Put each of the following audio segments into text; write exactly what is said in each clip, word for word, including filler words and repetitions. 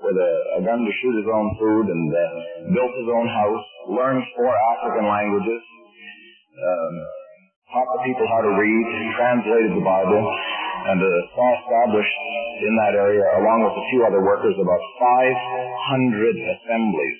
with a, a gun to shoot his own food, and uh, built his own house, learned four African languages, um, taught the people how to read, translated the Bible, and uh, saw established in that area, along with a few other workers, about five hundred assemblies.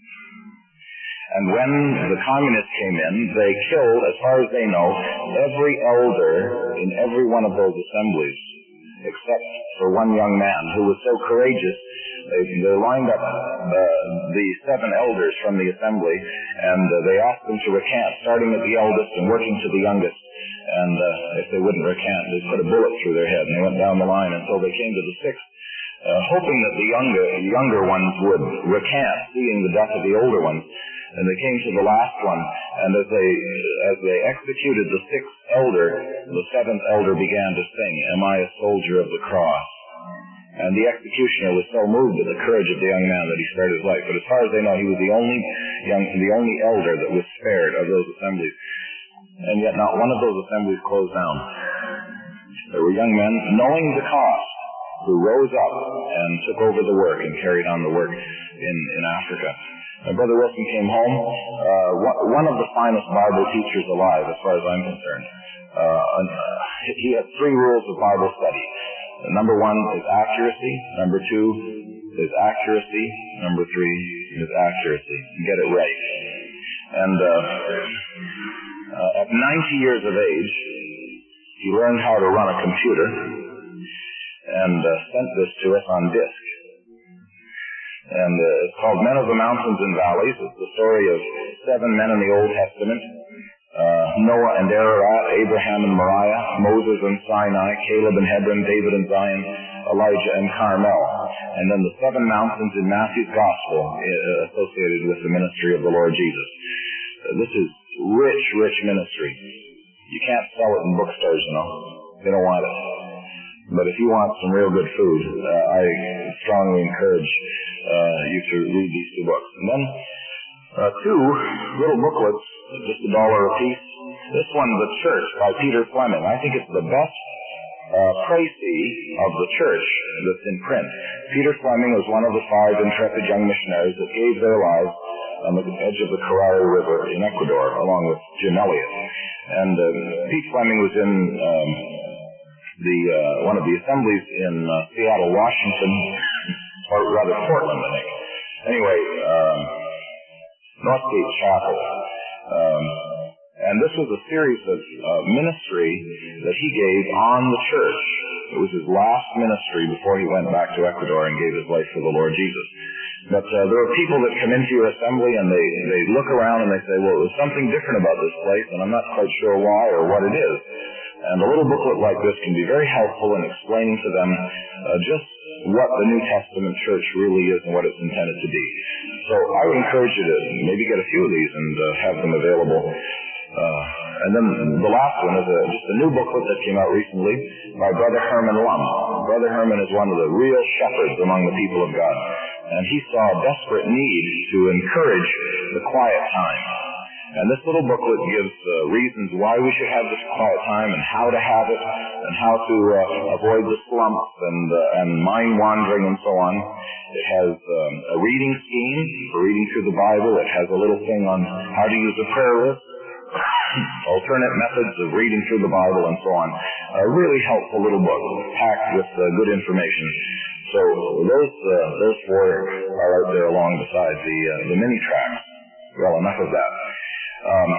And when the communists came in, they killed, as far as they know, every elder in every one of those assemblies, except for one young man who was so courageous. They, they lined up uh, the seven elders from the assembly, and uh, they asked them to recant, starting at the eldest and working to the youngest. And uh, if they wouldn't recant, they put a bullet through their head, and they went down the line until they came to the sixth, uh, hoping that the younger, younger ones would recant, seeing the death of the older ones. And they came to the last one, and as they as they executed the sixth elder, the seventh elder began to sing, "Am I a soldier of the cross?" And the executioner was so moved at the courage of the young man that he spared his life. But as far as they know, he was the only young, the only elder that was spared of those assemblies. And yet not one of those assemblies closed down. There were young men, knowing the cost, who rose up and took over the work and carried on the work in, in Africa. And Brother Wilson came home, uh, one of the finest Bible teachers alive, as far as I'm concerned. Uh, he had three rules of Bible study. Number one is accuracy. Number two is accuracy. Number three is accuracy. Get it right. And uh, uh, at ninety years of age, he learned how to run a computer and uh, sent this to us on disc. And uh, it's called Men of the Mountains and Valleys. It's the story of seven men in the Old Testament. Uh, Noah and Ararat, Abraham and Moriah, Moses and Sinai, Caleb and Hebron, David and Zion, Elijah and Carmel. And then the seven mountains in Matthew's Gospel uh, associated with the ministry of the Lord Jesus. Uh, this is rich, rich ministry. You can't sell it in bookstores, you know. They don't want it. But if you want some real good food, uh, I strongly encourage uh, you to read these two books. And then uh, two little booklets, just a dollar a piece. This one, The Church, by Peter Fleming. I think it's the best uh, précis of the church that's in print. Peter Fleming was one of the five intrepid young missionaries that gave their lives on the edge of the Carari River in Ecuador, along with Jim Elliot. And uh, Pete Fleming was in um, the uh, one of the assemblies in uh, Seattle, Washington, or rather Portland, I think. Anyway, um, Northgate Chapel. Um, and this was a series of uh, ministry that he gave on the church. It was his last ministry before he went back to Ecuador and gave his life for the Lord Jesus. But uh, there are people that come into your assembly and they, they look around and they say, well, there's something different about this place, and I'm not quite sure why or what it is. And a little booklet like this can be very helpful in explaining to them uh, just what the New Testament church really is and what it's intended to be. So I would encourage you to maybe get a few of these and uh, have them available. Uh, and then the last one is a, just a new booklet that came out recently by Brother Herman Lum. Brother Herman is one of the real shepherds among the people of God. And he saw a desperate need to encourage the quiet time. And this little booklet gives uh, reasons why we should have this quiet time and how to have it and how to uh, avoid the slumps and, uh, and mind wandering and so on. It has um, a reading scheme for reading through the Bible. It has a little thing on how to use a prayer list, alternate methods of reading through the Bible and so on. A really helpful little book packed with uh, good information. So those uh, those four are out there along beside the, uh, the mini tracts. Well, enough of that. Um,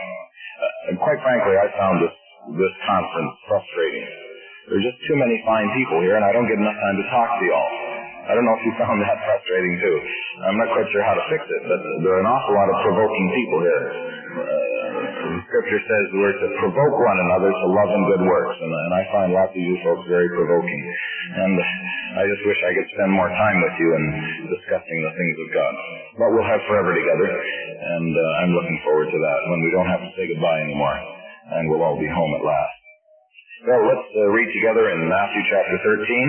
and quite frankly, I found this, this conference frustrating. There are just too many fine people here, and I don't get enough time to talk to you all. I don't know if you found that frustrating, too. I'm not quite sure how to fix it, but there are an awful lot of provoking people here. Uh, Scripture says we're to provoke one another to love and good works, and, and I find lots of you folks very provoking. And I just wish I could spend more time with you in discussing the things of God. But we'll have forever together, and uh, I'm looking forward to that when we don't have to say goodbye anymore, and we'll all be home at last. Well, let's uh, read together in Matthew chapter thirteen.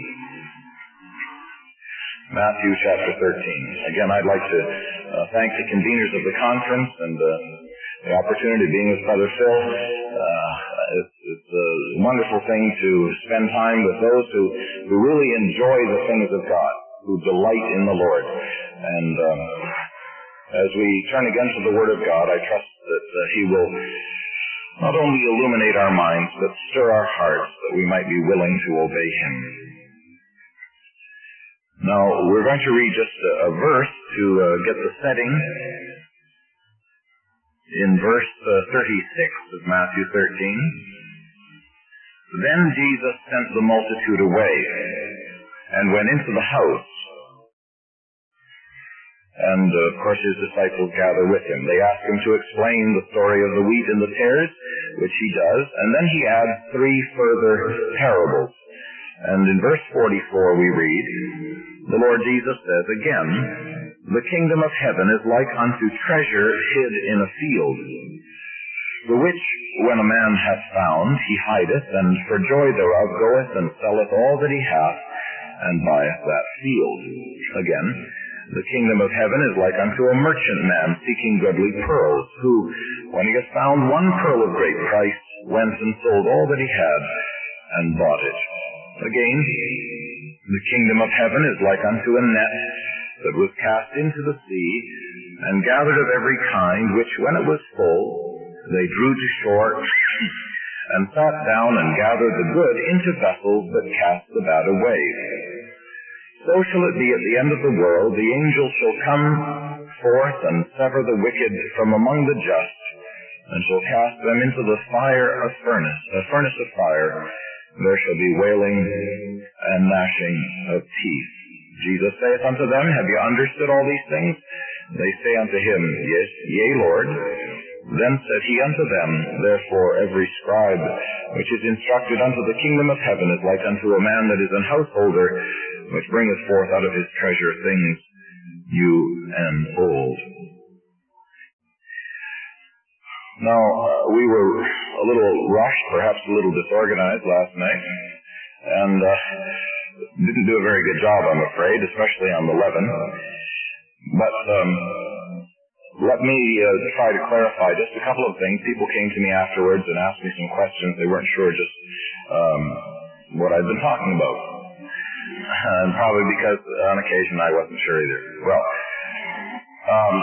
Matthew chapter thirteen. Again, I'd like to uh, thank the conveners of the conference and uh, the opportunity of being with Brother Phil. Uh, it's, it's a wonderful thing to spend time with those who, who really enjoy the things of God. who delight in the Lord. And um, as we turn again to the Word of God, I trust that uh, He will not only illuminate our minds, but stir our hearts that we might be willing to obey Him. Now, we're going to read just a, a verse to uh, get the setting. In verse uh, thirty-six of Matthew thirteen, then Jesus sent the multitude away and went into the house. And, uh, of course, his disciples gather with him. They ask him to explain the story of the wheat and the tares, which he does, and then he adds three further parables. And in verse forty-four we read, the Lord Jesus says again, the kingdom of heaven is like unto treasure hid in a field, the which when a man hath found, he hideth, and for joy thereof goeth and selleth all that he hath, and buyeth that field. Again, the kingdom of heaven is like unto a merchant man seeking goodly pearls, who, when he has found one pearl of great price, went and sold all that he had, and bought it. Again, the kingdom of heaven is like unto a net that was cast into the sea, and gathered of every kind, which when it was full, they drew to shore, and sat down and gathered the good into vessels, but cast the bad away. So shall it be at the end of the world, the angels shall come forth and sever the wicked from among the just, and shall cast them into the fire of furnace, a furnace of fire. There shall be wailing and gnashing of teeth. Jesus saith unto them, have ye understood all these things? They say unto him, yes, yea, Lord. Then said he unto them, therefore every scribe which is instructed unto the kingdom of heaven is like unto a man that is an householder, which bringeth forth out of his treasure things new and old. Now, uh, we were a little rushed, perhaps a little disorganized last night, and uh, didn't do a very good job, I'm afraid, especially on the leaven. But um, let me uh, try to clarify just a couple of things. People came to me afterwards and asked me some questions. They weren't sure just um, what I'd been talking about. And probably because on occasion I wasn't sure either. Well, um,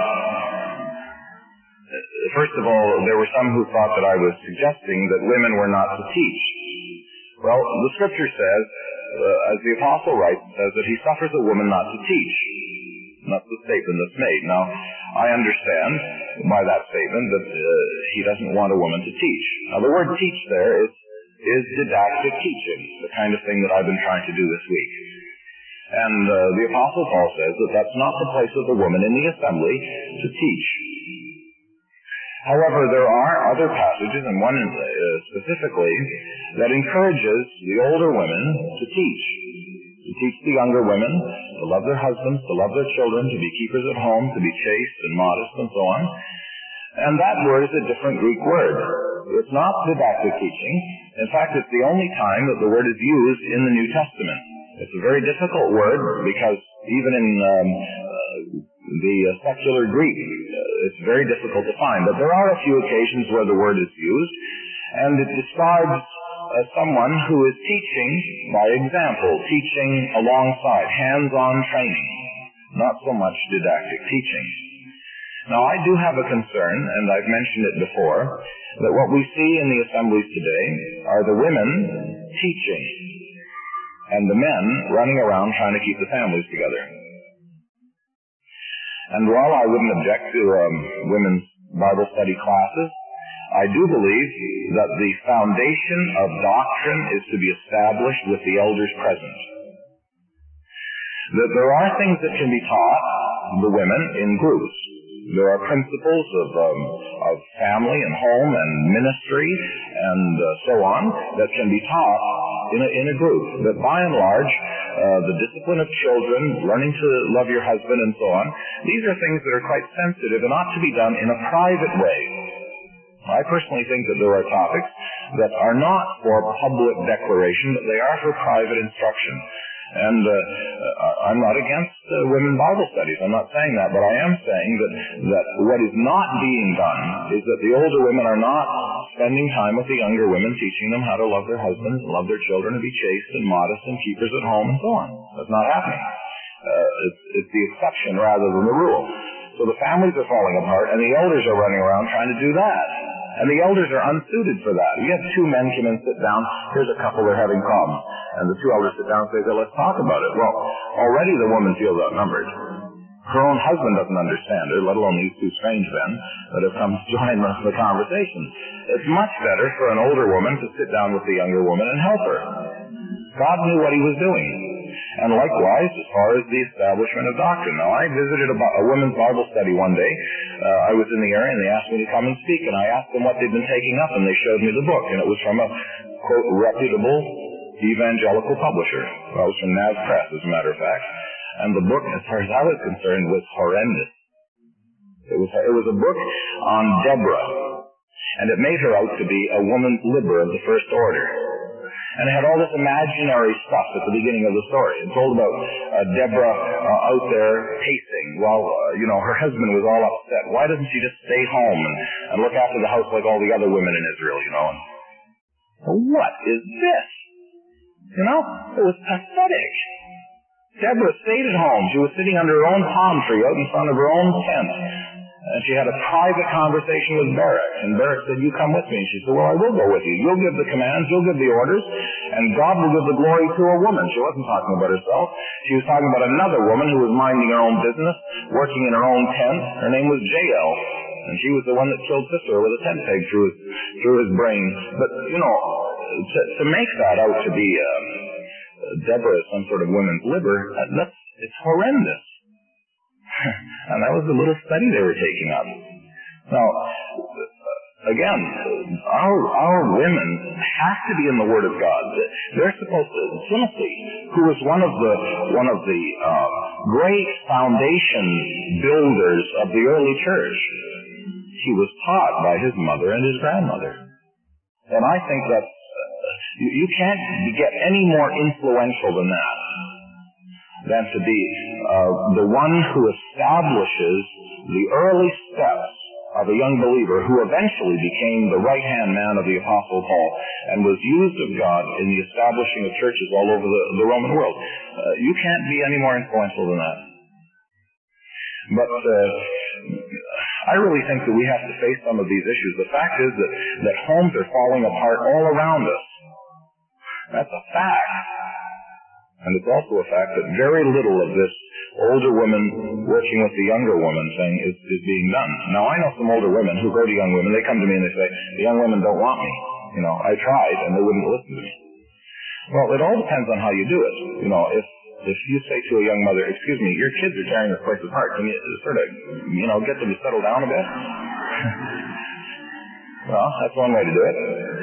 first of all, there were some who thought that I was suggesting that women were not to teach. Well, the scripture says, uh, as the apostle writes, it says that he suffers a woman not to teach. And that's the statement that's made. Now, I understand by that statement that uh, he doesn't want a woman to teach. Now, the word teach there is, is didactic teaching, the kind of thing that I've been trying to do this week. And uh, the apostle Paul says that that's not the place of the woman in the assembly to teach. However, there are other passages, and one uh, specifically, that encourages the older women to teach. To teach the younger women to love their husbands, to love their children, to be keepers at home, to be chaste and modest, and so on. And that word is a different Greek word. It's not didactic teaching. In fact, it's the only time that the word is used in the New Testament. It's a very difficult word because even in um, uh, the uh, secular Greek, uh, it's very difficult to find. But there are a few occasions where the word is used, and it describes uh, someone who is teaching by example, teaching alongside, hands-on training, not so much didactic teaching. Now, I do have a concern, and I've mentioned it before, that what we see in the assemblies today are the women teaching, and the men running around trying to keep the families together. And while I wouldn't object to um, women's Bible study classes, I do believe that the foundation of doctrine is to be established with the elders present. That there are things that can be taught the women in groups. There are principles of um, of family and home and ministry and uh, so on that can be taught in a, in a group. But by and large, uh, the discipline of children, learning to love your husband and so on, these are things that are quite sensitive and ought to be done in a private way. I personally think that there are topics that are not for public declaration, but they are for private instruction. And uh, I'm not against uh, women Bible studies. I'm not saying that, but I am saying that, that what is not being done is that the older women are not spending time with the younger women, teaching them how to love their husbands, love their children, and be chaste and modest and keepers at home and so on. That's not happening. Uh, it's, it's the exception rather than the rule. So the families are falling apart, and the elders are running around trying to do that. And the elders are unsuited for that. You have two men come in, sit down. Here's a couple, they're having problems. And the two elders sit down and say, let's talk about it. Well, already the woman feels outnumbered. Her own husband doesn't understand her, let alone these two strange men that have come to join the conversation. It's much better for an older woman to sit down with the younger woman and help her. God knew what he was doing. And likewise, as far as the establishment of doctrine. Now, I visited a, a women's Bible study one day. Uh, I was in the area, and they asked me to come and speak, and I asked them what they'd been taking up, and they showed me the book, and it was from a, quote, reputable evangelical publisher. Well, it was from Nav Press, as a matter of fact. And the book, as far as I was concerned, was horrendous. It was, it was a book on Deborah, and it made her out to be a woman liber of the first order. And it had all this imaginary stuff at the beginning of the story. It told about uh, Deborah uh, out there pacing while, uh, you know, her husband was all upset. Why doesn't she just stay home and, and look after the house like all the other women in Israel, you know? And, well, what is this? You know, it was pathetic. Deborah stayed at home. She was sitting under her own palm tree out in front of her own tent. And she had a private conversation with Barak. And Barak said, you come with me. And she said, well, I will go with you. You'll give the commands, you'll give the orders, and God will give the glory to a woman. She wasn't talking about herself. She was talking about another woman who was minding her own business, working in her own tent. Her name was Jael. And she was the one that killed Sisera with a tent peg through his, through his brain. But, you know, to, to make that out to be uh, Deborah as some sort of women's liber, that's, it's horrendous. And that was the little study they were taking up. Now, again, our our women have to be in the Word of God. They're supposed to. Timothy, who was one of the one of the uh, great foundation builders of the early church, he was taught by his mother and his grandmother. And I think that uh, you, you can't get any more influential than that. Than to be uh, the one who establishes the early steps of a young believer who eventually became the right-hand man of the Apostle Paul and was used of God in the establishing of churches all over the, the Roman world. Uh, you can't be any more influential than that. But uh, I really think that we have to face some of these issues. The fact is that, that homes are falling apart all around us. That's a fact. And it's also a fact that very little of this older woman working with the younger woman thing is, is being done. Now, I know some older women who go to young women. They come to me and they say, the young women don't want me. You know, I tried and they wouldn't listen to me. Well, it all depends on how you do it. You know, if if you say to a young mother, excuse me, your kids are tearing this place apart, can you sort of, you know, get them to settle down a bit? Well, that's one way to do it.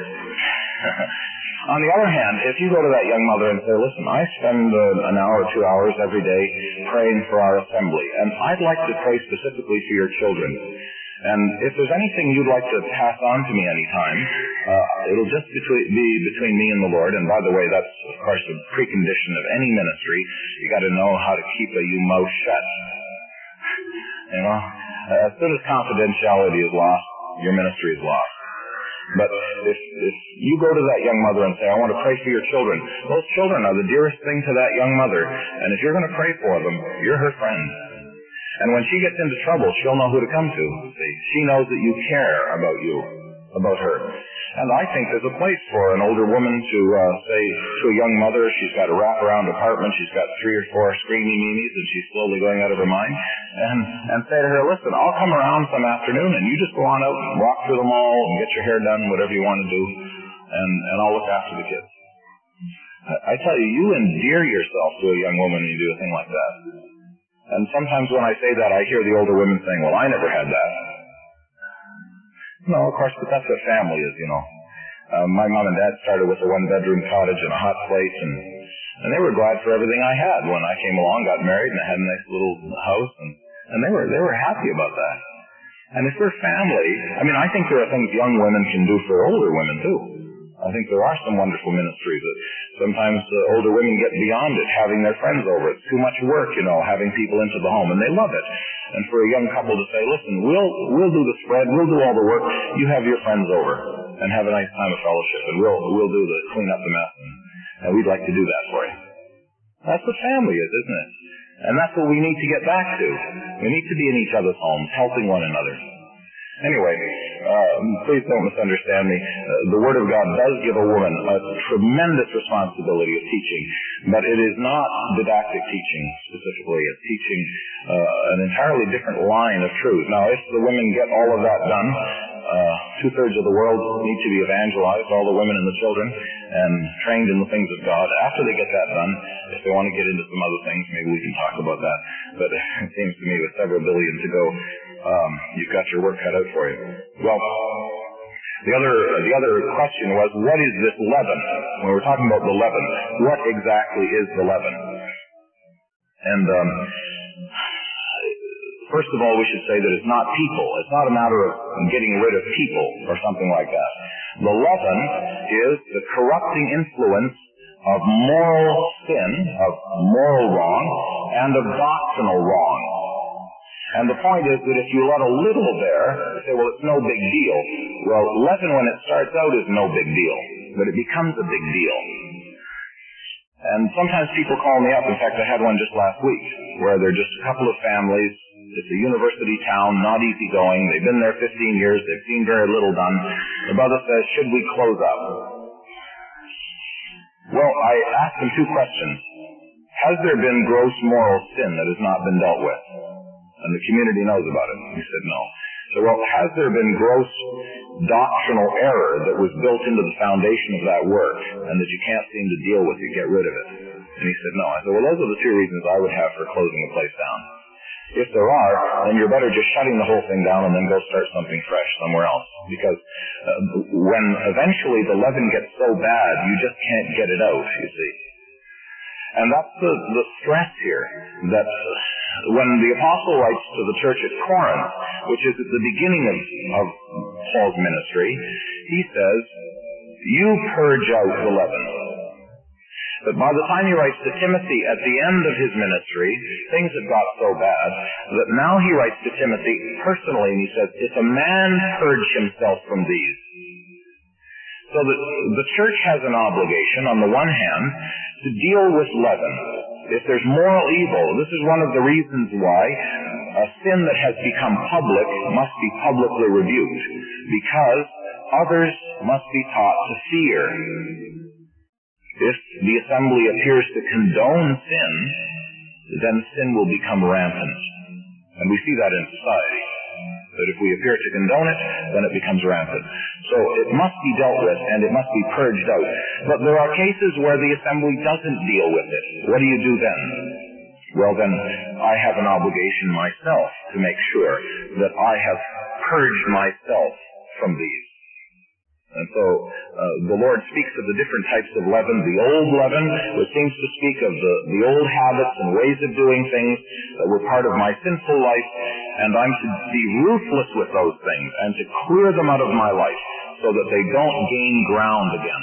On the other hand, if you go to that young mother and say, listen, I spend uh, an hour or two hours every day praying for our assembly, and I'd like to pray specifically for your children. And if there's anything you'd like to pass on to me anytime, uh, it'll just between, be between me and the Lord. And by the way, that's, of course, a precondition of any ministry. You got to know how to keep a you mouth shut. You know, uh, as soon as confidentiality is lost, your ministry is lost. But if, if you go to that young mother and say, I want to pray for your children, those children are the dearest thing to that young mother. And if you're going to pray for them, you're her friend. And when she gets into trouble, she'll know who to come to. See, she knows that you care about you, about her. And I think there's a place for an older woman to uh, say to a young mother, she's got a wraparound apartment, she's got three or four screaming meanies, and she's slowly going out of her mind, and, and say to her, listen, I'll come around some afternoon, and you just go on out and walk through the mall and get your hair done, whatever you want to do, and, and I'll look after the kids. I, I tell you, you endear yourself to a young woman when you do a thing like that. And sometimes when I say that, I hear the older women saying, well, I never had that. No, of course, but that's what family is, you know. Uh, my mom and dad started with a one-bedroom cottage and a hot plate, and, and they were glad for everything I had when I came along, got married, and I had a nice little house, and, and they were they were happy about that. And if we're family, I mean, I think there are things young women can do for older women, too. I think there are some wonderful ministries that sometimes uh, older women get beyond it, having their friends over. It's too much work, you know, having people into the home, and they love it. And for a young couple to say, listen, we'll we'll do the spread, we'll do all the work, you have your friends over, and have a nice time of fellowship, and we'll we'll do the clean up the mess, and, and we'd like to do that for you. That's what family is, isn't it? And that's what we need to get back to. We need to be in each other's homes, helping one another. Anyway, uh, please don't misunderstand me. Uh, the Word of God does give a woman a tremendous responsibility of teaching, but it is not didactic teaching specifically. It's teaching uh, an entirely different line of truth. Now, if the women get all of that done, uh, two-thirds of the world need to be evangelized, all the women and the children, and trained in the things of God. After they get that done, if they want to get into some other things, maybe we can talk about that. But it seems to me with several billion to go, Um, you've got your work cut out for you. Well, the other the other question was, what is this leaven? When we're talking about the leaven, what exactly is the leaven? And um, first of all, we should say that it's not people. It's not a matter of getting rid of people or something like that. The leaven is the corrupting influence of moral sin, of moral wrong, and of doctrinal wrong. And the point is that if you let a little there, you say, well, it's no big deal. Well, leaven when it starts out is no big deal, but it becomes a big deal. And sometimes people call me up. In fact, I had one just last week where they're just a couple of families. It's a university town, not easygoing. They've been there fifteen years. They've seen very little done. The brother says, should we close up? Well, I asked him two questions. Has there been gross moral sin that has not been dealt with? And the community knows about it. He said no. So, well, has there been gross doctrinal error that was built into the foundation of that work and that you can't seem to deal with, you get rid of it? And he said no. I said, well, those are the two reasons I would have for closing the place down. If there are, then you're better just shutting the whole thing down and then go start something fresh somewhere else. Because uh, when eventually the leaven gets so bad, you just can't get it out, you see. And that's the, the stress here, that when the apostle writes to the church at Corinth, which is at the beginning of, of Paul's ministry, he says, you purge out the leaven. But by the time he writes to Timothy at the end of his ministry, things have got so bad that now he writes to Timothy personally and he says, if a man purge himself from these. So that the church has an obligation, on the one hand, to deal with leaven. If there's moral evil, this is one of the reasons why a sin that has become public must be publicly rebuked, because others must be taught to fear. If the assembly appears to condone sin, then sin will become rampant. And we see that in society. That if we appear to condone it, then it becomes rampant. So it must be dealt with, and it must be purged out. But there are cases where the assembly doesn't deal with it. What do you do then? Well, then I have an obligation myself to make sure that I have purged myself from these. And so uh, the Lord speaks of the different types of leaven. The old leaven, which seems to speak of the, the old habits and ways of doing things that were part of my sinful life, and I'm to be ruthless with those things and to clear them out of my life so that they don't gain ground again.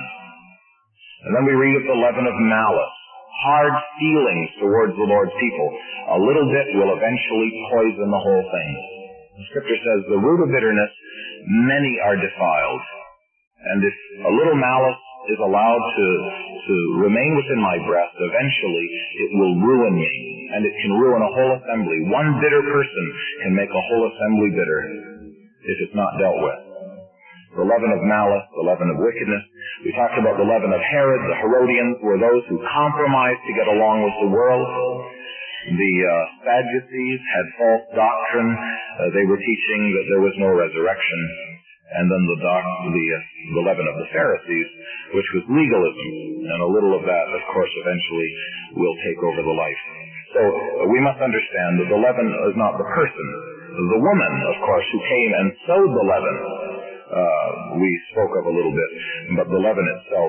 And then we read of the leaven of malice, hard feelings towards the Lord's people. A little bit will eventually poison the whole thing. The Scripture says, the root of bitterness, many are defiled. And if a little malice is allowed to, to remain within my breast, eventually it will ruin me. And it can ruin a whole assembly. One bitter person can make a whole assembly bitter if it's not dealt with. The leaven of malice, the leaven of wickedness. We talked about the leaven of Herod. The Herodians were those who compromised to get along with the world. The uh, Sadducees had false doctrine. Uh, they were teaching that there was no resurrection. And then the, doc, the, uh, the leaven of the Pharisees, which was legalism. And a little of that, of course, eventually will take over the life. So uh, we must understand that the leaven is not the person. The woman, of course, who came and sowed the leaven, uh, we spoke of a little bit. But the leaven itself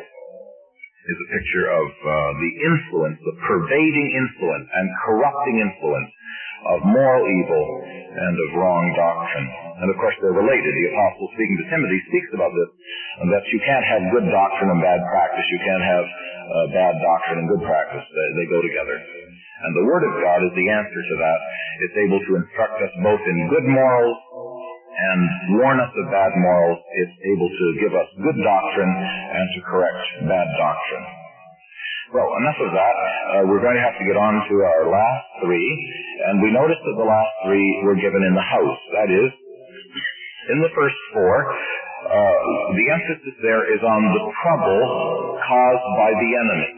is a picture of uh, the influence, the pervading influence and corrupting influence of moral evil and of wrong doctrine. And of course they're related. The apostle speaking to Timothy speaks about this, that you can't have good doctrine and bad practice. You can't have uh, bad doctrine and good practice. They, they go together. And the Word of God is the answer to that. It's able to instruct us both in good morals and warn us of bad morals. It's able to give us good doctrine and to correct bad doctrine. Well, enough of that. Uh, we're going to have to get on to our last three, and we noticed that the last three were given in the house. That is, in the first four, uh, the emphasis there is on the trouble caused by the enemy.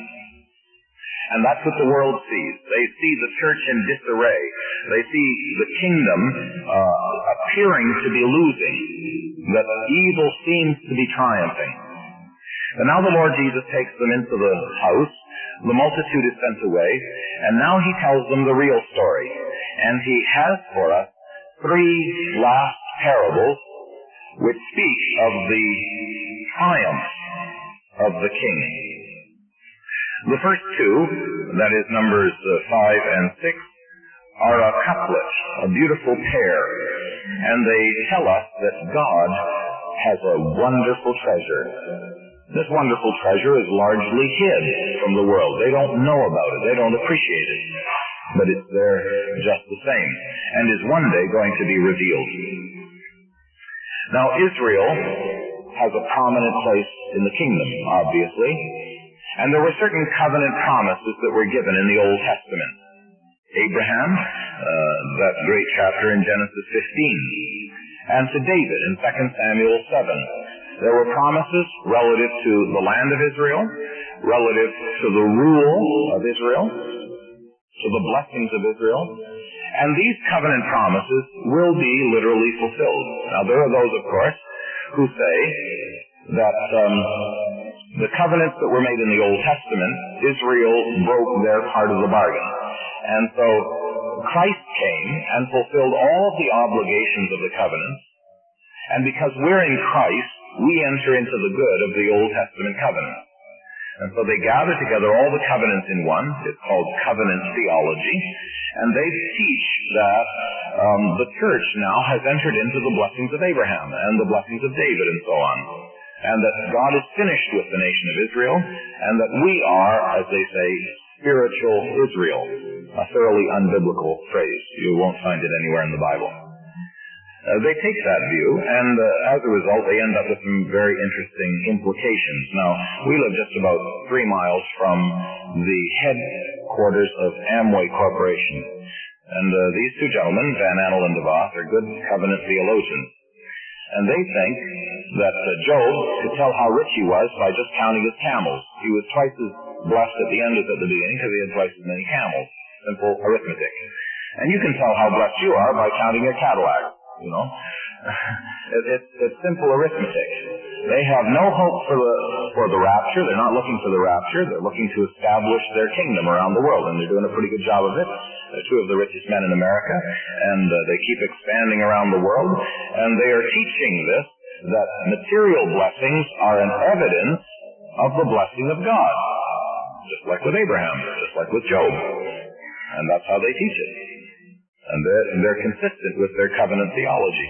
And that's what the world sees. They see the church in disarray. They see the kingdom uh, appearing to be losing, that evil seems to be triumphing. And now the Lord Jesus takes them into the house. The multitude is sent away, and now he tells them the real story. And he has for us three last parables which speak of the triumph of the king. The first two, that is Numbers uh, five and six, are a couplet, a beautiful pair, and they tell us that God has a wonderful treasure. This wonderful treasure is largely hid from the world. They don't know about it. They don't appreciate it. But it's there just the same, and is one day going to be revealed. Now, Israel has a prominent place in the kingdom, obviously. And there were certain covenant promises that were given in the Old Testament. Abraham, uh, that great chapter in Genesis fifteen, and to David in Second Samuel seven. There were promises relative to the land of Israel, relative to the rule of Israel, to the blessings of Israel, and these covenant promises will be literally fulfilled. Now, there are those, of course, who say that um, the covenants that were made in the Old Testament, Israel broke their part of the bargain. And so Christ came and fulfilled all of the obligations of the covenants. And because we're in Christ, we enter into the good of the Old Testament covenant. And so they gather together all the covenants in one. It's called covenant theology. And they teach that um, the church now has entered into the blessings of Abraham and the blessings of David and so on. And that God is finished with the nation of Israel, and that we are, as they say, spiritual Israel. A thoroughly unbiblical phrase. You won't find it anywhere in the Bible. Uh, they take that view, and uh, as a result, they end up with some very interesting implications. Now, we live just about three miles from the headquarters of Amway Corporation. And uh, these two gentlemen, Van Annel and DeVos, are good covenant theologians. And they think that uh, Job could tell how rich he was by just counting his camels. He was twice as blessed at the end as at the beginning because he had twice as many camels. Simple arithmetic. And you can tell how blessed you are by counting your Cadillac, you know. it, it's, it's simple arithmetic. They have no hope for the for the rapture. They're not looking for the rapture. They're looking to establish their kingdom around the world, and they're doing a pretty good job of it. They're two of the richest men in America, and uh, they keep expanding around the world, and they are teaching this, that material blessings are an evidence of the blessing of God, just like with Abraham, just like with Job. And that's how they teach it. And they're, and they're consistent with their covenant theology.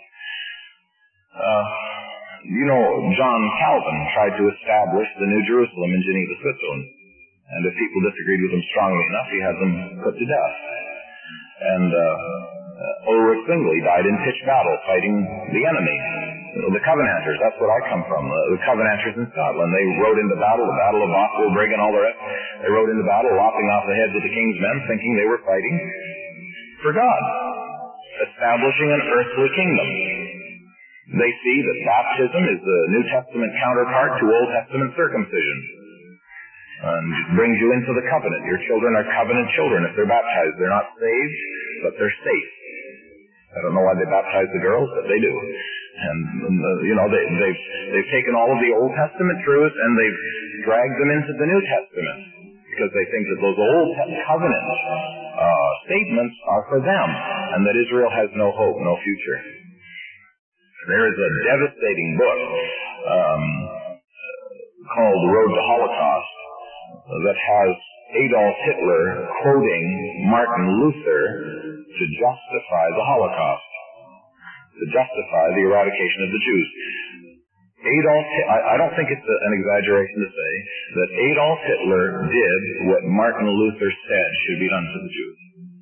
Uh, you know, John Calvin tried to establish the New Jerusalem in Geneva, Switzerland. And if people disagreed with him strongly enough, he had them put to death. And uh, uh, Ulrich Zwingli died in pitched battle fighting the enemy. The Covenanters, that's what I come from. Uh, the Covenanters in Scotland. They rode into battle, the Battle of Bosworth and all the rest. They rode into battle, lopping off the heads of the king's men, thinking they were fighting for God, establishing an earthly kingdom. They see that baptism is the New Testament counterpart to Old Testament circumcision. And it brings you into the covenant. Your children are covenant children if they're baptized. They're not saved, but they're safe. I don't know why they baptize the girls, but they do. And, uh, you know, they, they've, they've taken all of the Old Testament truths and they've dragged them into the New Testament because they think that those Old Covenant uh, statements are for them and that Israel has no hope, no future. There is a devastating book um, called The Road to Holocaust that has Adolf Hitler quoting Martin Luther to justify the Holocaust, to justify the eradication of the Jews. Adolf, I, I don't think it's a, an exaggeration to say that Adolf Hitler did what Martin Luther said should be done to the Jews.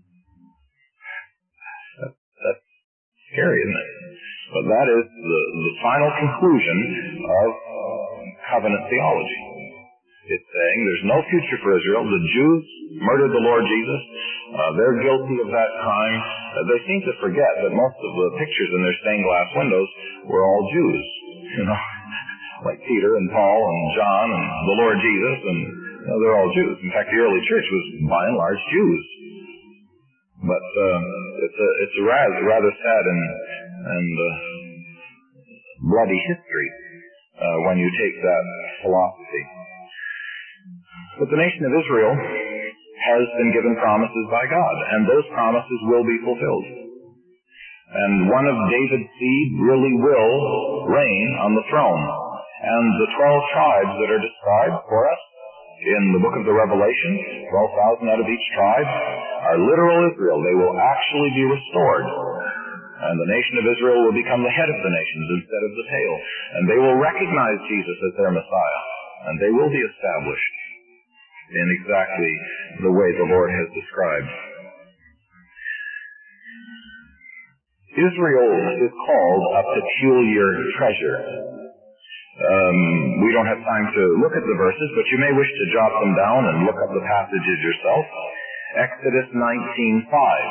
That, that's scary, isn't it? But that is the, the final conclusion of uh, covenant theology. It saying there's no future for Israel. The Jews murdered the Lord Jesus. Uh, they're guilty of that crime. Uh, they seem to forget that most of the pictures in their stained glass windows were all Jews, you know, like Peter and Paul and John and the Lord Jesus, and you know, they're all Jews. In fact, the early church was by and large Jews. But uh, it's a it's a rather, rather sad and and uh, bloody history uh, when you take that philosophy. But the nation of Israel has been given promises by God, and those promises will be fulfilled. And one of David's seed really will reign on the throne. And the twelve tribes that are described for us in the book of the Revelation, twelve thousand out of each tribe, are literal Israel. They will actually be restored. And the nation of Israel will become the head of the nations instead of the tail. And they will recognize Jesus as their Messiah. And they will be established in exactly the way the Lord has described. Israel is called a peculiar treasure. Um, we don't have time to look at the verses, but you may wish to jot them down and look up the passages yourself. Exodus nineteen five.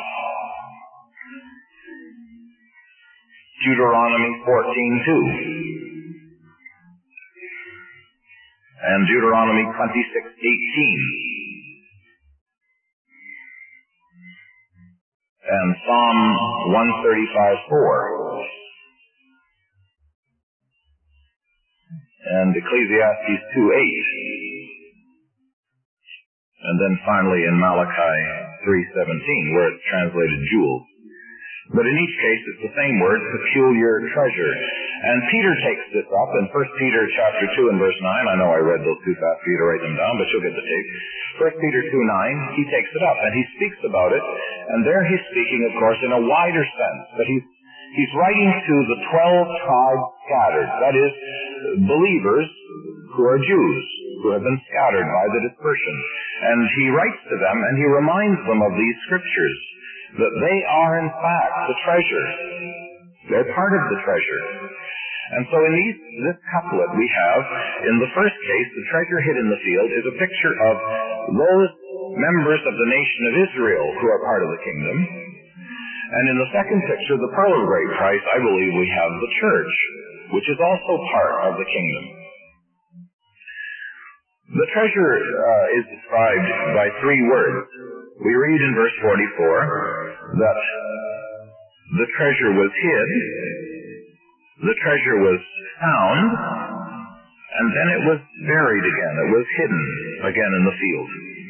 Deuteronomy fourteen two. And Deuteronomy twenty-six eighteen. And Psalm one thirty-five four. And Ecclesiastes two eight. And then finally in Malachi three seventeen, where it's translated jewels. But in each case, it's the same word, peculiar treasure. And Peter takes this up in First Peter chapter two and verse nine. I know I read those too fast for you to write them down, but you'll get the tape. First Peter two nine, he takes it up and he speaks about it. And there he's speaking, of course, in a wider sense. But he's, he's writing to the twelve tribes scattered. That is, believers who are Jews, who have been scattered by the dispersion. And he writes to them and he reminds them of these scriptures, that they are in fact the treasure. They're part of the treasure. And so in these, this couplet we have, in the first case, the treasure hid in the field is a picture of those members of the nation of Israel who are part of the kingdom. And in the second picture, the pearl of great price, I believe we have the church, which is also part of the kingdom. The treasure uh, is described by three words. We read in verse forty-four that the treasure was hid, the treasure was found, and then it was buried again. It was hidden again in the field.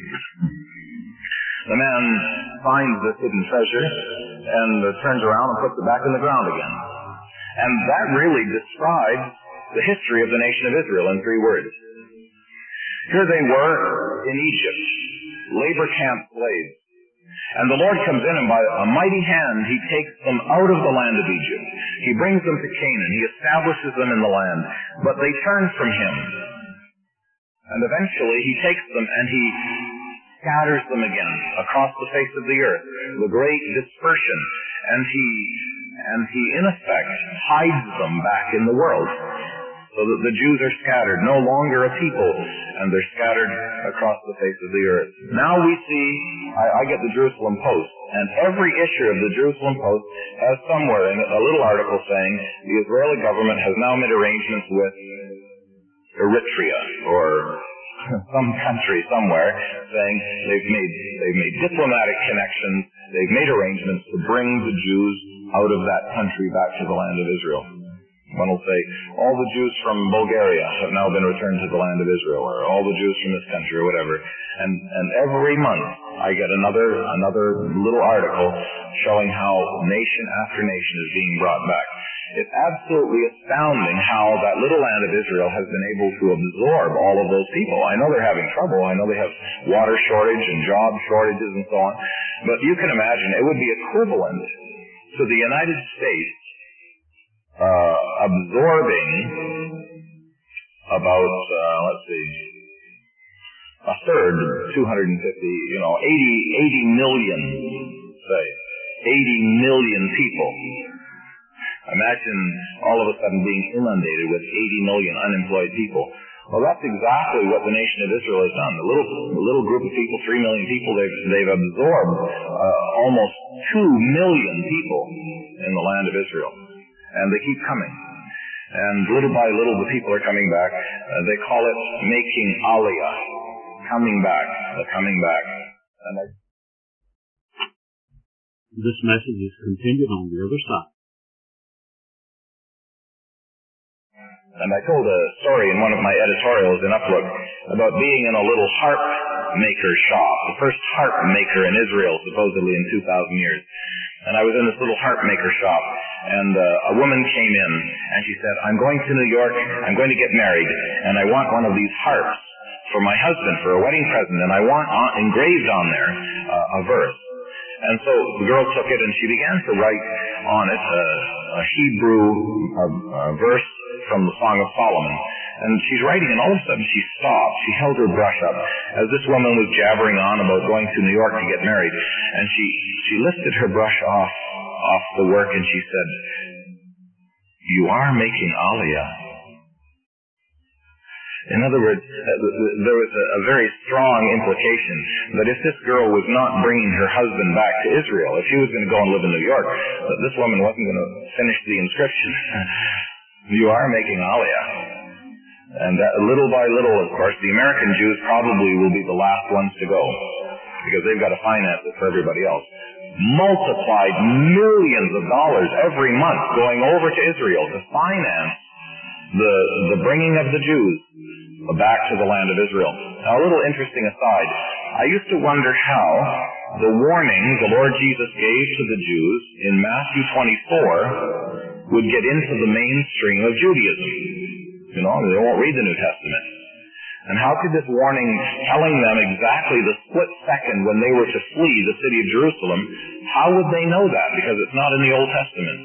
The man finds this hidden treasure and uh, turns around and puts it back in the ground again. And that really describes the history of the nation of Israel in three words. Here they were in Egypt, labor camp slaves. And the Lord comes in and by a mighty hand he takes them out of the land of Egypt. He brings them to Canaan. He establishes them in the land. But they turn from him. And eventually he takes them and he scatters them again across the face of the earth. The great dispersion. And he, and he in effect hides them back in the world. So that the Jews are scattered, no longer a people, and they're scattered across the face of the earth. Now we see, I, I get the Jerusalem Post, and every issue of the Jerusalem Post has somewhere in it a little article saying the Israeli government has now made arrangements with Eritrea, or some country somewhere, saying they've made, they've made diplomatic connections, they've made arrangements to bring the Jews out of that country back to the land of Israel. One will say, all the Jews from Bulgaria have now been returned to the land of Israel, or all the Jews from this country, or whatever. And, and every month I get another, another little article showing how nation after nation is being brought back. It's absolutely astounding how that little land of Israel has been able to absorb all of those people. I know they're having trouble. I know they have water shortage and job shortages and so on. But you can imagine it would be equivalent to the United States Uh, absorbing about, uh, let's see, a third, two hundred fifty, you know, eighty, eighty million, say, eighty million people. Imagine all of a sudden being inundated with eighty million unemployed people. Well, that's exactly what the nation of Israel has done. The little, the little group of people, three million people, they've, they've absorbed uh, almost two million people in the land of Israel. And they keep coming. And little by little, the people are coming back. Uh, they call it making aliyah. Coming back. The coming back. And I... This message is continued on the other side. And I told a story in one of my editorials in Uplook about being in a little harp maker shop, the first harp maker in Israel, supposedly in two thousand years. And I was in this little harp maker shop, and uh, a woman came in, and she said, I'm going to New York, I'm going to get married, and I want one of these harps for my husband, for a wedding present, and I want on, engraved on there uh, a verse. And so the girl took it, and she began to write on it uh, a Hebrew uh, uh, verse from the Song of Solomon. And she's writing, and all of a sudden she stopped. She held her brush up as this woman was jabbering on about going to New York to get married. And she, she lifted her brush off, off the work, and she said, you are making aliyah. In other words, there was a, a very strong implication that if this girl was not bringing her husband back to Israel, if she was going to go and live in New York, that this woman wasn't going to finish the inscription. You are making aliyah. And that, little by little, of course, the American Jews probably will be the last ones to go, because they've got to finance it for everybody else. Multiplied millions of dollars every month going over to Israel to finance the, the bringing of the Jews back to the land of Israel. Now, a little interesting aside, I used to wonder how the warning the Lord Jesus gave to the Jews in Matthew twenty-four would get into the mainstream of Judaism. You know, they won't read the New Testament. And how could this warning telling them exactly the split second when they were to flee the city of Jerusalem, how would they know that? Because it's not in the Old Testament.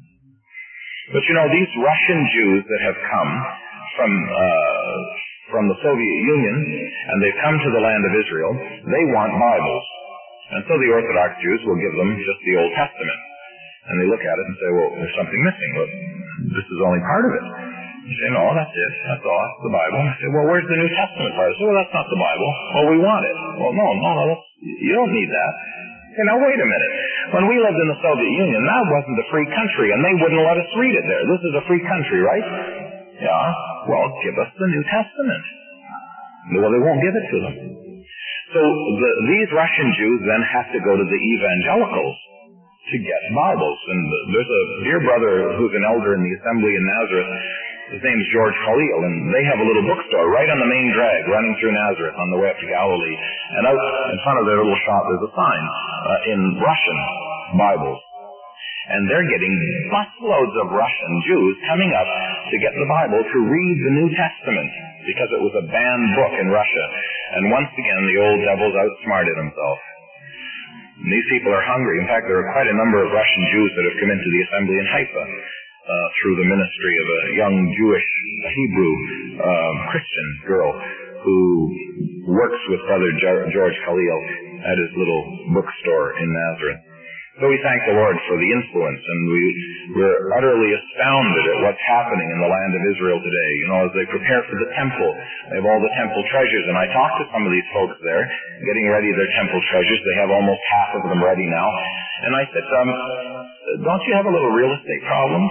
But you know, these Russian Jews that have come from uh, from the Soviet Union, and they've come to the land of Israel, they want Bibles. And so the Orthodox Jews will give them just the Old Testament. And they look at it and say, well, there's something missing. Well, this is only part of it. You say, no, that's it. That's all. That's the Bible. I say, well, where's the New Testament part? I say, well, that's not the Bible. Well, we want it. Well, no, no, no. That's, you don't need that. Okay, now wait a minute. When we lived in the Soviet Union, that wasn't a free country, and they wouldn't let us read it there. This is a free country, right? Yeah. Well, give us the New Testament. Well, they won't give it to them. So the, these Russian Jews then have to go to the evangelicals to get Bibles. And there's a dear brother who's an elder in the assembly in Nazareth. His name's George Khalil, and they have a little bookstore right on the main drag running through Nazareth on the way up to Galilee. And out in front of their little shop there's a sign uh, in Russian, Bibles. And they're getting busloads of Russian Jews coming up to get the Bible to read the New Testament, because it was a banned book in Russia. And once again, the old devil's outsmarted himself. And these people are hungry. In fact, there are quite a number of Russian Jews that have come into the assembly in Haifa uh, through the ministry of a young Jewish, a Hebrew uh, Christian girl who works with Brother George Khalil at his little bookstore in Nazareth. So we thank the Lord for the influence, and we, we're utterly astounded at what's happening in the land of Israel today. You know, as they prepare for the temple, they have all the temple treasures, and I talked to some of these folks there, getting ready their temple treasures. They have almost half of them ready now. And I said, um, don't you have a little real estate problem?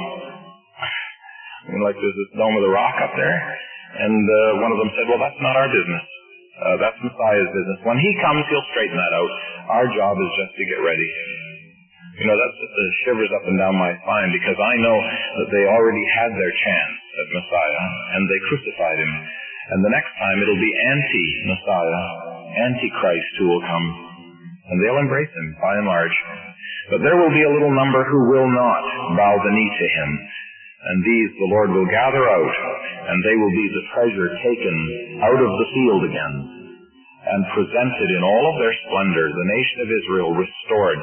I mean, like there's this Dome of the Rock up there. And uh, one of them said, well, that's not our business. Uh, that's Messiah's business. When he comes, he'll straighten that out. Our job is just to get ready. You know, that's the shivers up and down my spine, because I know that they already had their chance at Messiah, and they crucified him. And the next time it'll be anti-Messiah, anti-Christ who will come, and they'll embrace him by and large. But there will be a little number who will not bow the knee to him, and these the Lord will gather out, and they will be the treasure taken out of the field again, and presented in all of their splendor, the nation of Israel restored.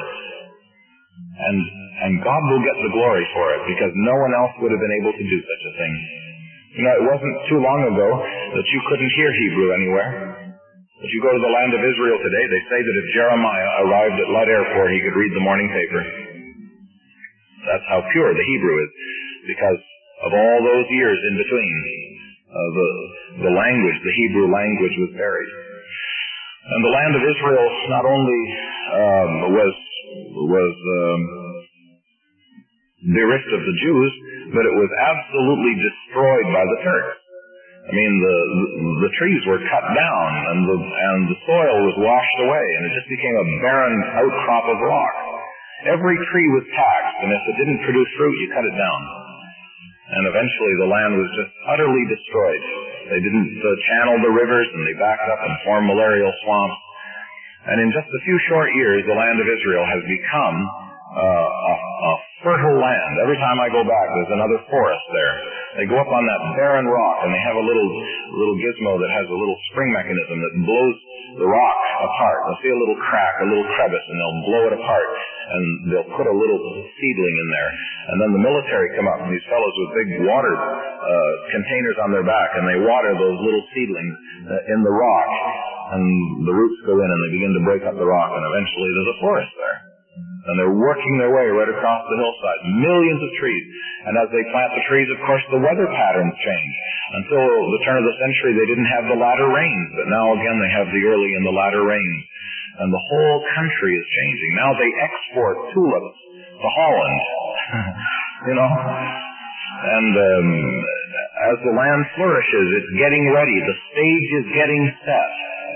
And and God will get the glory for it, because no one else would have been able to do such a thing. You know, it wasn't too long ago that you couldn't hear Hebrew anywhere. If you go to the land of Israel today, they say that if Jeremiah arrived at Lud Airport, he could read the morning paper. That's how pure the Hebrew is, because of all those years in between. Uh, the, the language, the Hebrew language, was buried. And the land of Israel not only um, was was um, bereft of the Jews, but it was absolutely destroyed by the Turks. I mean, the, the the trees were cut down, and the and the soil was washed away, and it just became a barren outcrop of rock. Every tree was taxed, and if it didn't produce fruit, you cut it down. And eventually the land was just utterly destroyed. They didn't uh, channel the rivers, and they backed up and formed malarial swamps. And in just a few short years, the land of Israel has become uh, a, a fertile land. Every time I go back, there's another forest there. They go up on that barren rock, and they have a little little gizmo that has a little spring mechanism that blows the rock apart. They'll see a little crack, a little crevice, and they'll blow it apart, and they'll put a little seedling in there. And then the military come up, and these fellows with big water uh, containers on their back, and they water those little seedlings uh, in the rock, and the roots go in, and they begin to break up the rock, and eventually there's a forest there. And they're working their way right across the hillside, millions of trees. And as they plant the trees, of course, the weather patterns change. Until the turn of the century, they didn't have the latter rains, but now again they have the early and the latter rains. And the whole country is changing. Now they export tulips to Holland, you know. And um, as the land flourishes, it's getting ready. The stage is getting set.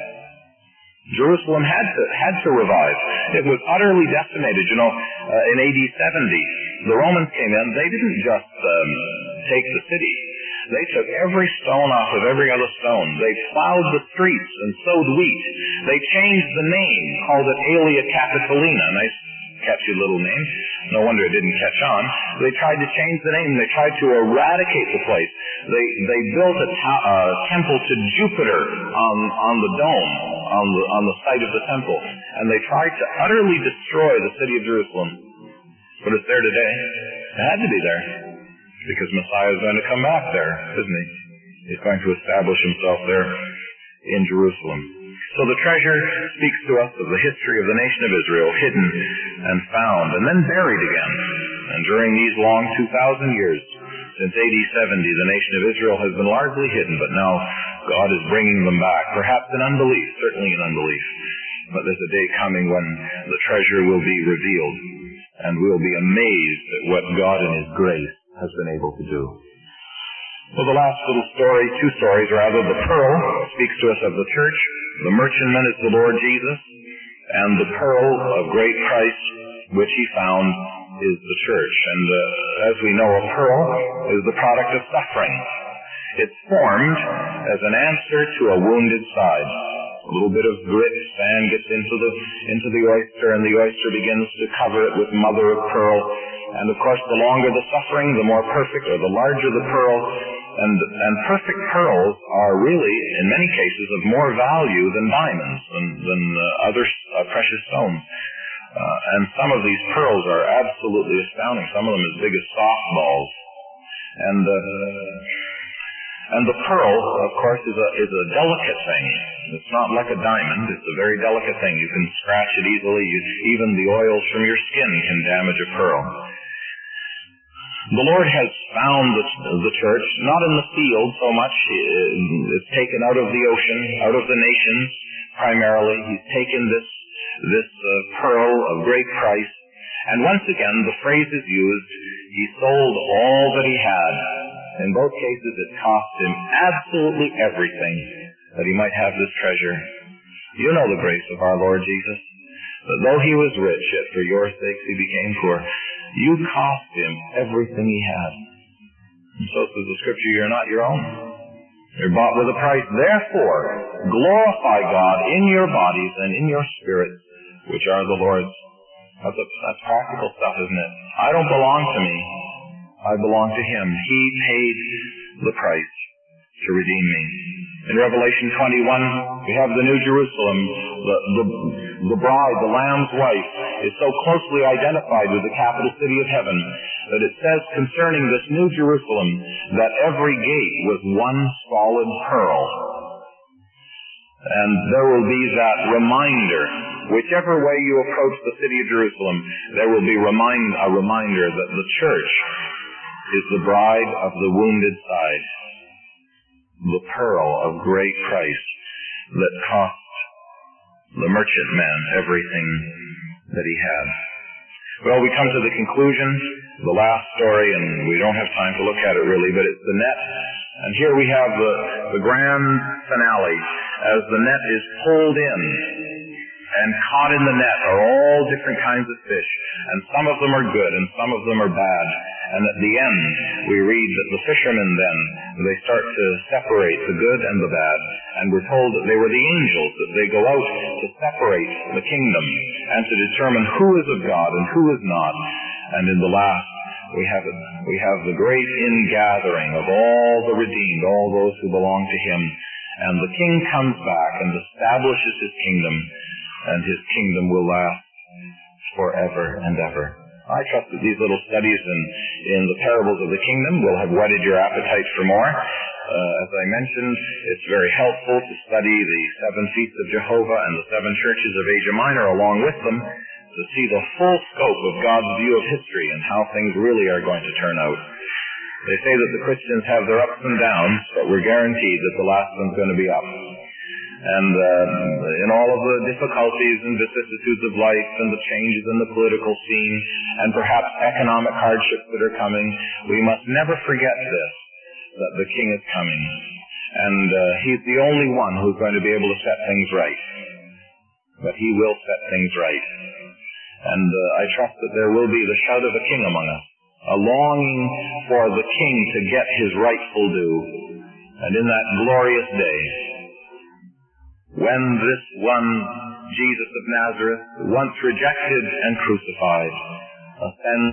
Jerusalem had to had to revive. It was utterly decimated. You know, uh, in A D seventy, the Romans came in. They didn't just um, take the city. They took every stone off of every other stone. They plowed the streets and sowed wheat. They changed the name, called it Aelia Capitolina. Nice, catchy little name. No wonder it didn't catch on. They tried to change the name. They tried to eradicate the place. They they built a ta- uh, temple to Jupiter on on the dome, on the on the site of the temple, and they tried to utterly destroy the city of Jerusalem. But it's there today. It had to be there, because Messiah is going to come back there, isn't he? He's going to establish himself there in Jerusalem. So the treasure speaks to us of the history of the nation of Israel, hidden and found, and then buried again. And during these long two thousand years, since A D seventy, the nation of Israel has been largely hidden, but now God is bringing them back, perhaps in unbelief, certainly in unbelief. But there's a day coming when the treasure will be revealed, and we'll be amazed at what God in His grace has been able to do. Well, the last little story, two stories rather, the pearl speaks to us of the church. The merchantman is the Lord Jesus, and the pearl of great price which he found is the church. And uh, as we know, a pearl is the product of suffering. It's formed as an answer to a wounded side. A little bit of grit, sand gets into the into the oyster, and the oyster begins to cover it with mother of pearl. And of course, the longer the suffering, the more perfect, or the larger the pearl. And and perfect pearls are really, in many cases, of more value than diamonds, than, than uh, other uh, precious stones. Uh, and some of these pearls are absolutely astounding. Some of them as big as softballs. And uh, and the pearl, of course, is a is a delicate thing. It's not like a diamond. It's a very delicate thing. You can scratch it easily. You, even the oils from your skin can damage a pearl. The Lord has found the, the church, not in the field so much. It's taken out of the ocean, out of the nations, primarily. He's taken this this uh, pearl of great price. And once again, the phrase is used, he sold all that he had. In both cases, it cost him absolutely everything that he might have this treasure. You know the grace of our Lord Jesus, that though he was rich, yet for your sakes he became poor. You cost him everything he had. And so says the Scripture, you're not your own. You're bought with a price. Therefore, glorify God in your bodies and in your spirits, which are the Lord's. That's, a, that's practical stuff, isn't it? I don't belong to me. I belong to him. He paid the price to redeem me. In Revelation twenty-one, we have the New Jerusalem. The, the, the bride, the Lamb's wife, is so closely identified with the capital city of heaven that it says concerning this New Jerusalem that every gate was one solid pearl. And there will be that reminder. Whichever way you approach the city of Jerusalem, there will be remind, a reminder that the church is the bride of the wounded side. the pearl of great price that cost the merchantman everything that he had. Well, we come to the conclusion, the last story, and we don't have time to look at it really, but it's the net. And here we have the, the grand finale as the net is pulled in, and caught in the net are all different kinds of fish, and some of them are good and some of them are bad. And at the end, we read that the fishermen then, they start to separate the good and the bad, and we're told that they were the angels, that they go out to separate the kingdom and to determine who is of God and who is not. And in the last, we have it, we have the great ingathering of all the redeemed, all those who belong to him. And the king comes back and establishes his kingdom, and his kingdom will last forever and ever. I trust that these little studies in, in the parables of the kingdom will have whetted your appetite for more. Uh, as I mentioned, it's very helpful to study the seven feasts of Jehovah and the seven churches of Asia Minor along with them, to see the full scope of God's view of history and how things really are going to turn out. They say that the Christians have their ups and downs, but we're guaranteed that the last one's going to be up. And uh, in all of the difficulties and vicissitudes of life and the changes in the political scene and perhaps economic hardships that are coming, we must never forget this, that the King is coming. And uh, he's the only one who's going to be able to set things right. But he will set things right. And uh, I trust that there will be the shout of a king among us, a longing for the king to get his rightful due. And in that glorious day, when this one, Jesus of Nazareth, once rejected and crucified, ascends